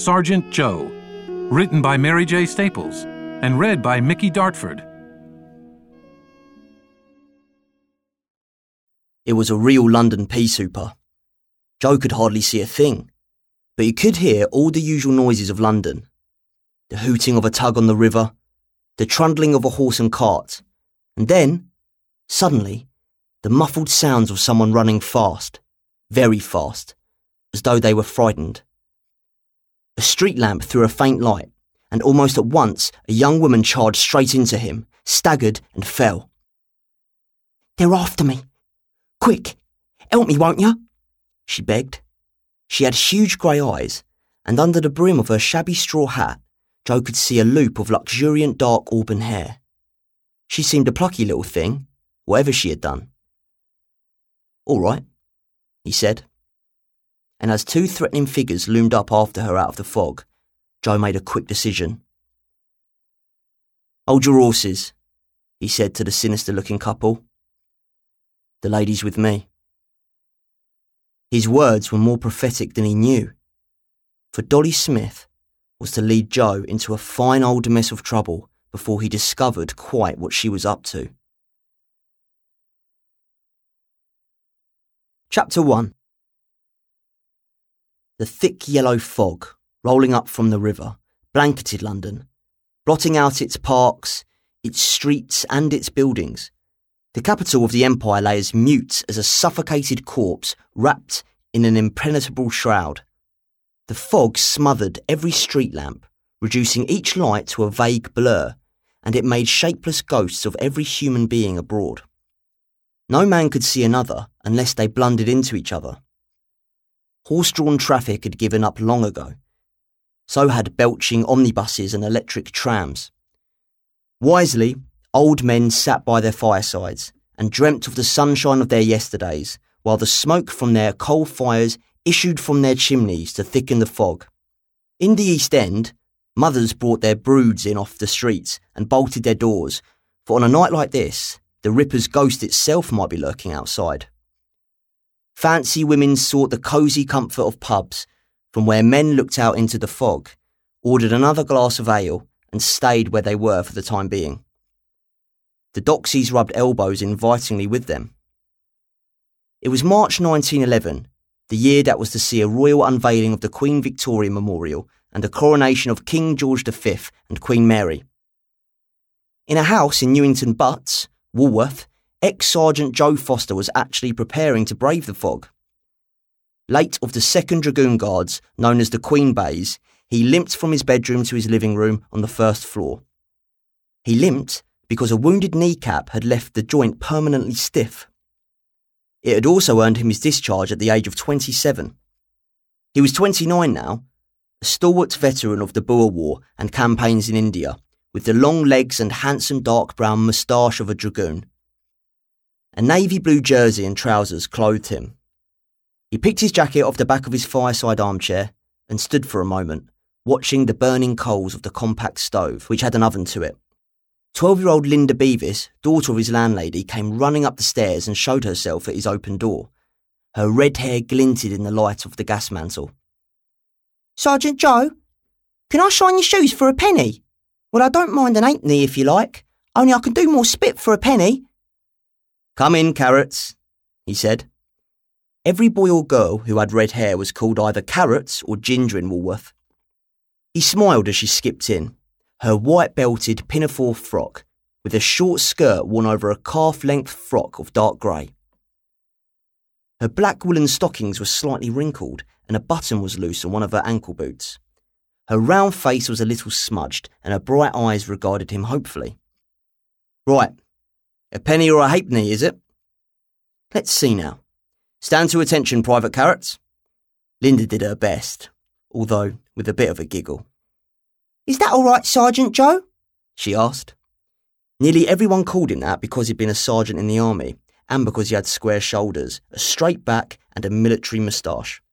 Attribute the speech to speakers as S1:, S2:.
S1: Sergeant Joe, written by Mary J. Staples and read by Mickey Dartford.
S2: It was a real London pea souper. Joe could hardly see a thing, but he could hear all the usual noises of London. The hooting of a tug on the river, the trundling of a horse and cart, and then, suddenly, the muffled sounds of someone running fast, very fast, as though they were frightened. A street lamp threw a faint light, and almost at once a young woman charged straight into him, staggered and fell. "They're after me. Quick, help me, won't you?" she begged. She had huge grey eyes, and under the brim of her shabby straw hat, Joe could see a loop of luxuriant dark auburn hair. She seemed a plucky little thing, whatever she had done. "All right," he said. And as two threatening figures loomed up after her out of the fog, Joe made a quick decision. "Hold your horses," he said to the sinister-looking couple. "The lady's with me." His words were more prophetic than he knew, for Dolly Smith was to lead Joe into a fine old mess of trouble before he discovered quite what she was up to. Chapter 1. The thick yellow fog, rolling up from the river, blanketed London, blotting out its parks, its streets and its buildings. The capital of the empire lay as mute as a suffocated corpse wrapped in an impenetrable shroud. The fog smothered every street lamp, reducing each light to a vague blur, and it made shapeless ghosts of every human being abroad. No man could see another unless they blundered into each other. Horse-drawn traffic had given up long ago. So had belching omnibuses and electric trams. Wisely, old men sat by their firesides and dreamt of the sunshine of their yesterdays, while the smoke from their coal fires issued from their chimneys to thicken the fog. In the East End, mothers brought their broods in off the streets and bolted their doors, for on a night like this, the Ripper's ghost itself might be lurking outside. Fancy women sought the cosy comfort of pubs, from where men looked out into the fog, ordered another glass of ale, and stayed where they were for the time being. The doxies rubbed elbows invitingly with them. It was March 1911, the year that was to see a royal unveiling of the Queen Victoria Memorial and the coronation of King George V and Queen Mary. In a house in Newington Butts, Woolworth, ex-Sergeant Joe Foster was actually preparing to brave the fog. Late of the 2nd Dragoon Guards, known as the Queen Bays, he limped from his bedroom to his living room on the 1st floor. He limped because a wounded kneecap had left the joint permanently stiff. It had also earned him his discharge at the age of 27. He was 29 now, a stalwart veteran of the Boer War and campaigns in India, with the long legs and handsome dark brown moustache of a dragoon. A navy blue jersey and trousers clothed him. He picked his jacket off the back of his fireside armchair and stood for a moment, watching the burning coals of the compact stove, which had an oven to it. 12-year-old Linda Beavis, daughter of his landlady, came running up the stairs and showed herself at his open door. Her red hair glinted in the light of the gas mantle. "Sergeant Joe, can I shine your shoes for a penny? Well, I don't mind an halfpenny if you like, only I can do more spit for a penny." "Come in, Carrots," he said. Every boy or girl who had red hair was called either Carrots or Ginger in Woolworth. He smiled as she skipped in, her white-belted pinafore frock, with a short skirt worn over a calf-length frock of dark grey. Her black woolen stockings were slightly wrinkled, and a button was loose on one of her ankle boots. Her round face was a little smudged, and her bright eyes regarded him hopefully. "Right. A penny or a halfpenny, is it? Let's see now. Stand to attention, Private Carrots." Linda did her best, although with a bit of a giggle. "Is that all right, Sergeant Joe?" she asked. Nearly everyone called him that because he'd been a sergeant in the army, and because he had square shoulders, a straight back and a military moustache.